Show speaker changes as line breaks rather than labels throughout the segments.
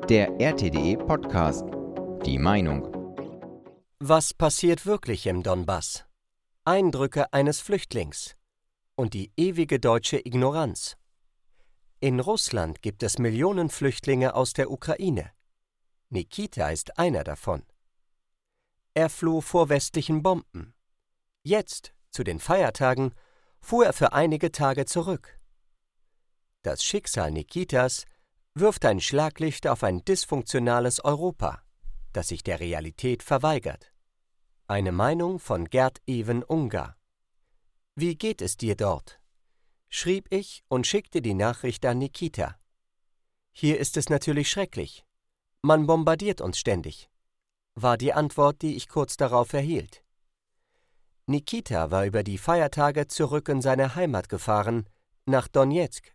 Der RTDE Podcast. Die Meinung.
Was passiert wirklich im Donbass? Eindrücke eines Flüchtlings und die ewige deutsche Ignoranz. In Russland gibt es Millionen Flüchtlinge aus der Ukraine. Nikita ist einer davon. Er floh vor westlichen Bomben. Jetzt, zu den Feiertagen, fuhr er für einige Tage zurück. Das Schicksal Nikitas wirft ein Schlaglicht auf ein dysfunktionales Europa, das sich der Realität verweigert. Eine Meinung von Gerd-Even Ungar. »Wie geht es dir dort?« schrieb ich und schickte die Nachricht an Nikita. »Hier ist es natürlich schrecklich. Man bombardiert uns ständig«, war die Antwort, die ich kurz darauf erhielt. Nikita war über die Feiertage zurück in seine Heimat gefahren, nach Donezk.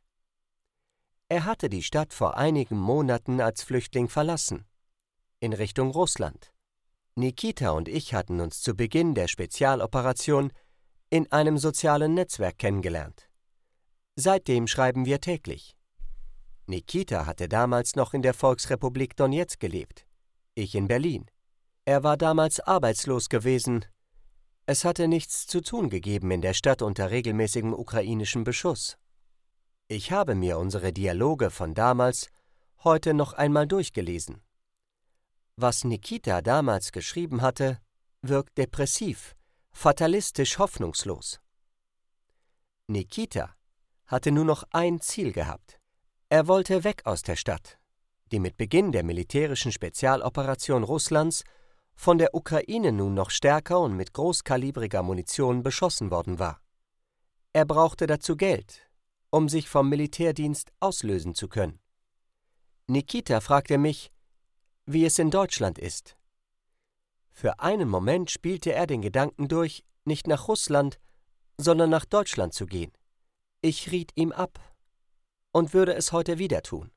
Er hatte die Stadt vor einigen Monaten als Flüchtling verlassen, in Richtung Russland. Nikita und ich hatten uns zu Beginn der Spezialoperation in einem sozialen Netzwerk kennengelernt. Seitdem schreiben wir täglich. Nikita hatte damals noch in der Volksrepublik Donezk gelebt, ich in Berlin. Er war damals arbeitslos gewesen. Es hatte nichts zu tun gegeben in der Stadt unter regelmäßigem ukrainischem Beschuss. Ich habe mir unsere Dialoge von damals heute noch einmal durchgelesen. Was Nikita damals geschrieben hatte, wirkt depressiv, fatalistisch hoffnungslos. Nikita hatte nur noch ein Ziel gehabt. Er wollte weg aus der Stadt, die mit Beginn der militärischen Spezialoperation Russlands von der Ukraine nun noch stärker und mit großkalibriger Munition beschossen worden war. Er brauchte dazu Geld, um sich vom Militärdienst auslösen zu können. Nikita fragte mich, wie es in Deutschland ist. Für einen Moment spielte er den Gedanken durch, nicht nach Russland, sondern nach Deutschland zu gehen. Ich riet ihm ab und würde es heute wieder tun.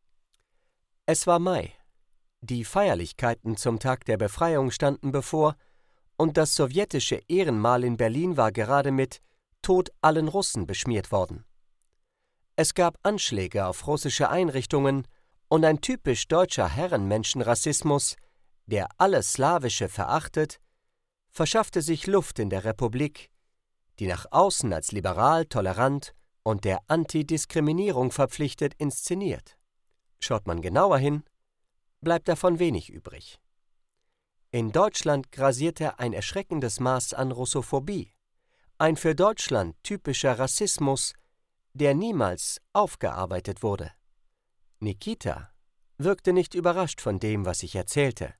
Es war Mai. Die Feierlichkeiten zum Tag der Befreiung standen bevor und das sowjetische Ehrenmal in Berlin war gerade mit »Tod allen Russen« beschmiert worden. Es gab Anschläge auf russische Einrichtungen und ein typisch deutscher Herrenmenschenrassismus, der alles Slawische verachtet, verschaffte sich Luft in der Republik, die nach außen als liberal, tolerant und der Antidiskriminierung verpflichtet inszeniert. Schaut man genauer hin, bleibt davon wenig übrig. In Deutschland grasierte ein erschreckendes Maß an Russophobie, ein für Deutschland typischer Rassismus, der niemals aufgearbeitet wurde. Nikita wirkte nicht überrascht von dem, was ich erzählte.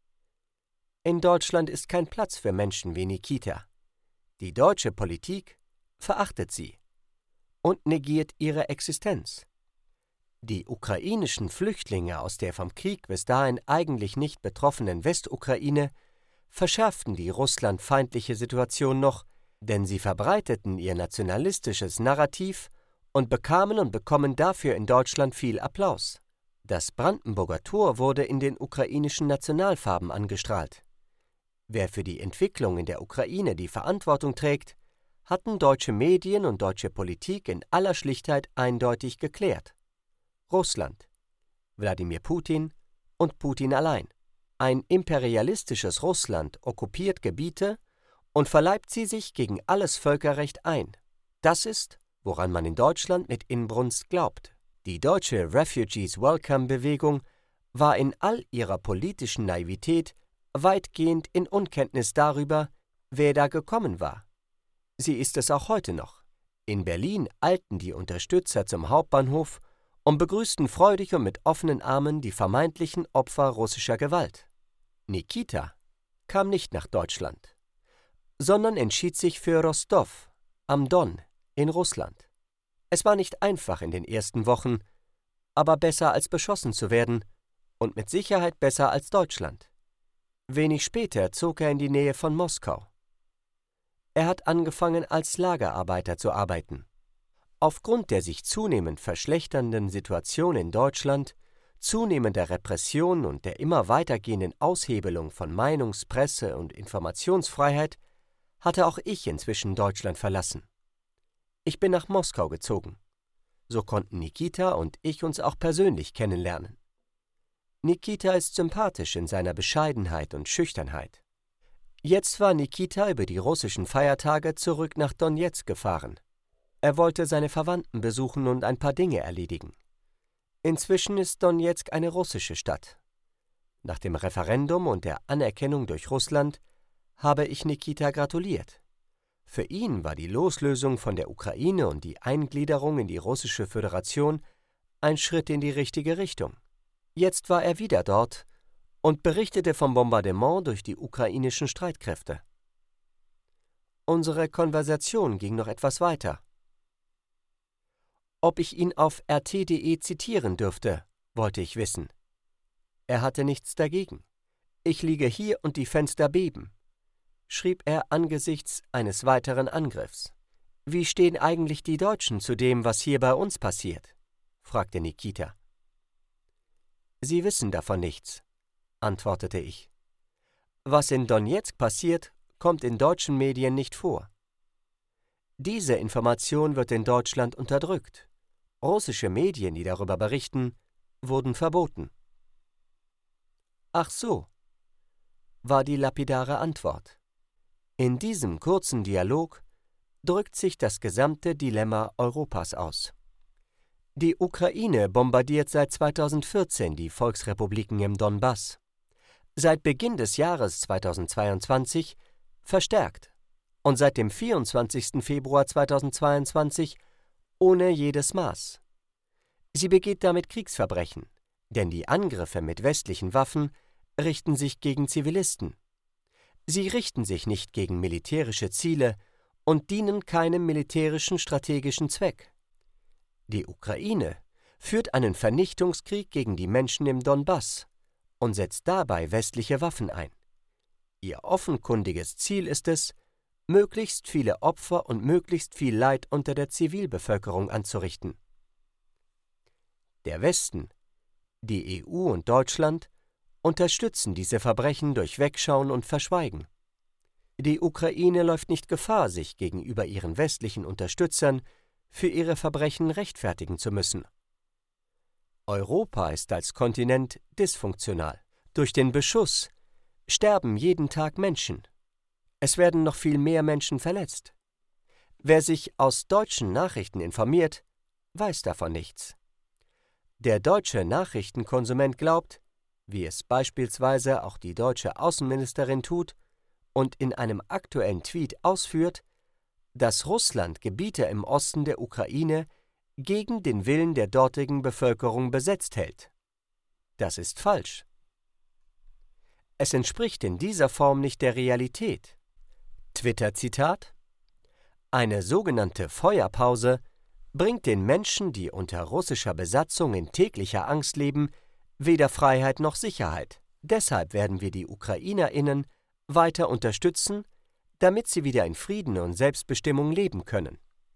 In Deutschland ist kein Platz für Menschen wie Nikita. Die deutsche Politik verachtet sie und negiert ihre Existenz. Die ukrainischen Flüchtlinge aus der vom Krieg bis dahin eigentlich nicht betroffenen Westukraine verschärften die russlandfeindliche Situation noch, denn sie verbreiteten ihr nationalistisches Narrativ und bekamen und bekommen dafür in Deutschland viel Applaus. Das Brandenburger Tor wurde in den ukrainischen Nationalfarben angestrahlt. Wer für die Entwicklung in der Ukraine die Verantwortung trägt, hatten deutsche Medien und deutsche Politik in aller Schlichtheit eindeutig geklärt. Russland, Wladimir Putin und Putin allein. Ein imperialistisches Russland okkupiert Gebiete und verleibt sie sich gegen alles Völkerrecht ein. Das ist, woran man in Deutschland mit Inbrunst glaubt. Die deutsche Refugees-Welcome-Bewegung war in all ihrer politischen Naivität weitgehend in Unkenntnis darüber, wer da gekommen war. Sie ist es auch heute noch. In Berlin eilten die Unterstützer zum Hauptbahnhof und begrüßten freudig und mit offenen Armen die vermeintlichen Opfer russischer Gewalt. Nikita kam nicht nach Deutschland, sondern entschied sich für Rostow am Don in Russland. Es war nicht einfach in den ersten Wochen, aber besser als beschossen zu werden und mit Sicherheit besser als Deutschland. Wenig später zog er in die Nähe von Moskau. Er hat angefangen, als Lagerarbeiter zu arbeiten. Aufgrund der sich zunehmend verschlechternden Situation in Deutschland, zunehmender Repression und der immer weitergehenden Aushebelung von Meinungs-, Presse- und Informationsfreiheit hatte auch ich inzwischen Deutschland verlassen. Ich bin nach Moskau gezogen. So konnten Nikita und ich uns auch persönlich kennenlernen. Nikita ist sympathisch in seiner Bescheidenheit und Schüchternheit. Jetzt war Nikita über die russischen Feiertage zurück nach Donezk gefahren. Er wollte seine Verwandten besuchen und ein paar Dinge erledigen. Inzwischen ist Donezk eine russische Stadt. Nach dem Referendum und der Anerkennung durch Russland habe ich Nikita gratuliert. Für ihn war die Loslösung von der Ukraine und die Eingliederung in die Russische Föderation ein Schritt in die richtige Richtung. Jetzt war er wieder dort und berichtete vom Bombardement durch die ukrainischen Streitkräfte. Unsere Konversation ging noch etwas weiter. Ob ich ihn auf rt.de zitieren dürfte, wollte ich wissen. Er hatte nichts dagegen. Ich liege hier und die Fenster beben, schrieb er angesichts eines weiteren Angriffs. Wie stehen eigentlich die Deutschen zu dem, was hier bei uns passiert? Fragte Nikita. Sie wissen davon nichts, antwortete ich. Was in Donezk passiert, kommt in deutschen Medien nicht vor. Diese Information wird in Deutschland unterdrückt. Russische Medien, die darüber berichten, wurden verboten. Ach so, war die lapidare Antwort. In diesem kurzen Dialog drückt sich das gesamte Dilemma Europas aus. Die Ukraine bombardiert seit 2014 die Volksrepubliken im Donbass. Seit Beginn des Jahres 2022 verstärkt und seit dem 24. Februar 2022 ohne jedes Maß. Sie begeht damit Kriegsverbrechen, denn die Angriffe mit westlichen Waffen richten sich gegen Zivilisten. Sie richten sich nicht gegen militärische Ziele und dienen keinem militärischen strategischen Zweck. Die Ukraine führt einen Vernichtungskrieg gegen die Menschen im Donbass und setzt dabei westliche Waffen ein. Ihr offenkundiges Ziel ist es, möglichst viele Opfer und möglichst viel Leid unter der Zivilbevölkerung anzurichten. Der Westen, die EU und Deutschland unterstützen diese Verbrechen durch Wegschauen und Verschweigen. Die Ukraine läuft nicht Gefahr, sich gegenüber ihren westlichen Unterstützern für ihre Verbrechen rechtfertigen zu müssen. Europa ist als Kontinent dysfunktional. Durch den Beschuss sterben jeden Tag Menschen. Es werden noch viel mehr Menschen verletzt. Wer sich aus deutschen Nachrichten informiert, weiß davon nichts. Der deutsche Nachrichtenkonsument glaubt, wie es beispielsweise auch die deutsche Außenministerin tut und in einem aktuellen Tweet ausführt, dass Russland Gebiete im Osten der Ukraine gegen den Willen der dortigen Bevölkerung besetzt hält. Das ist falsch. Es entspricht in dieser Form nicht der Realität. Twitter-Zitat: Eine sogenannte Feuerpause bringt den Menschen, die unter russischer Besatzung in täglicher Angst leben, weder Freiheit noch Sicherheit. Deshalb werden wir die UkrainerInnen weiter unterstützen, damit sie wieder in Frieden und Selbstbestimmung leben können.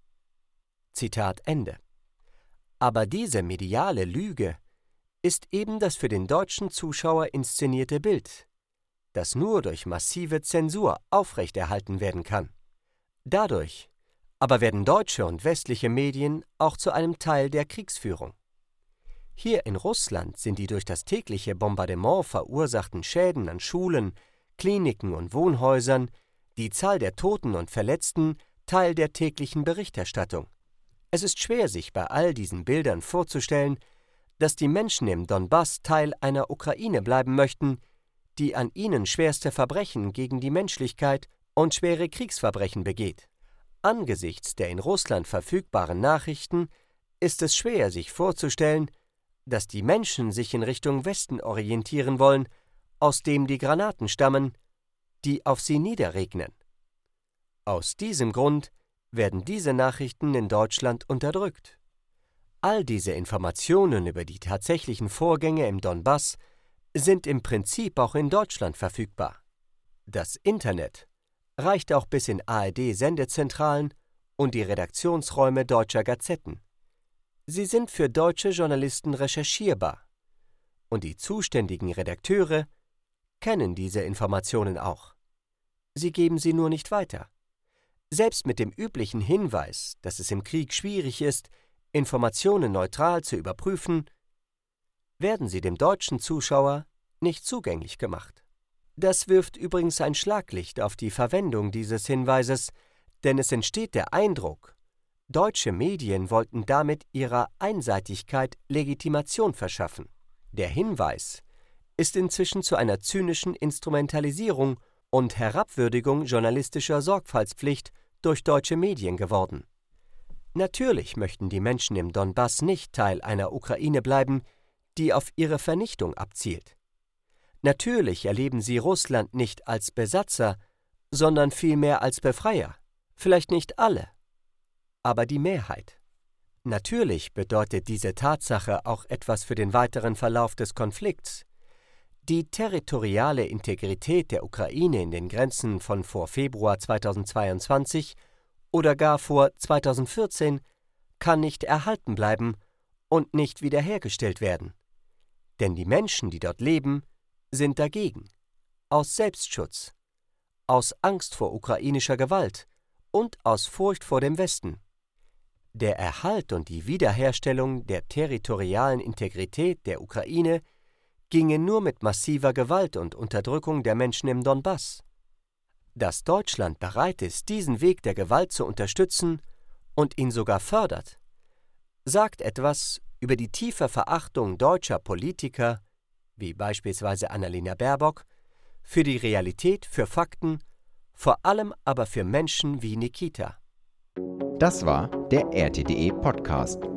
Zitat Ende. Aber diese mediale Lüge ist eben das für den deutschen Zuschauer inszenierte Bild, das nur durch massive Zensur aufrechterhalten werden kann. Dadurch aber werden deutsche und westliche Medien auch zu einem Teil der Kriegsführung. Hier in Russland sind die durch das tägliche Bombardement verursachten Schäden an Schulen, Kliniken und Wohnhäusern, die Zahl der Toten und Verletzten Teil der täglichen Berichterstattung. Es ist schwer, sich bei all diesen Bildern vorzustellen, dass die Menschen im Donbass Teil einer Ukraine bleiben möchten, die an ihnen schwerste Verbrechen gegen die Menschlichkeit und schwere Kriegsverbrechen begeht. Angesichts der in Russland verfügbaren Nachrichten ist es schwer, sich vorzustellen, dass die Menschen sich in Richtung Westen orientieren wollen, aus dem die Granaten stammen, die auf sie niederregnen. Aus diesem Grund werden diese Nachrichten in Deutschland unterdrückt. All diese Informationen über die tatsächlichen Vorgänge im Donbass sind im Prinzip auch in Deutschland verfügbar. Das Internet reicht auch bis in ARD-Sendezentralen und die Redaktionsräume deutscher Gazetten. Sie sind für deutsche Journalisten recherchierbar und die zuständigen Redakteure kennen diese Informationen auch. Sie geben sie nur nicht weiter. Selbst mit dem üblichen Hinweis, dass es im Krieg schwierig ist, Informationen neutral zu überprüfen, werden sie dem deutschen Zuschauer nicht zugänglich gemacht. Das wirft übrigens ein Schlaglicht auf die Verwendung dieses Hinweises, denn es entsteht der Eindruck, deutsche Medien wollten damit ihrer Einseitigkeit Legitimation verschaffen. Der Hinweis ist inzwischen zu einer zynischen Instrumentalisierung und Herabwürdigung journalistischer Sorgfaltspflicht durch deutsche Medien geworden. Natürlich möchten die Menschen im Donbass nicht Teil einer Ukraine bleiben, die auf ihre Vernichtung abzielt. Natürlich erleben sie Russland nicht als Besatzer, sondern vielmehr als Befreier. Vielleicht nicht alle, aber die Mehrheit. Natürlich bedeutet diese Tatsache auch etwas für den weiteren Verlauf des Konflikts. Die territoriale Integrität der Ukraine in den Grenzen von vor Februar 2022 oder gar vor 2014 kann nicht erhalten bleiben und nicht wiederhergestellt werden. Denn die Menschen, die dort leben, sind dagegen, aus Selbstschutz, aus Angst vor ukrainischer Gewalt und aus Furcht vor dem Westen. Der Erhalt und die Wiederherstellung der territorialen Integrität der Ukraine ginge nur mit massiver Gewalt und Unterdrückung der Menschen im Donbass. Dass Deutschland bereit ist, diesen Weg der Gewalt zu unterstützen und ihn sogar fördert, sagt etwas über die tiefe Verachtung deutscher Politiker, wie beispielsweise Annalena Baerbock, für die Realität, für Fakten, vor allem aber für Menschen wie Nikita.
Das war der RTDE Podcast.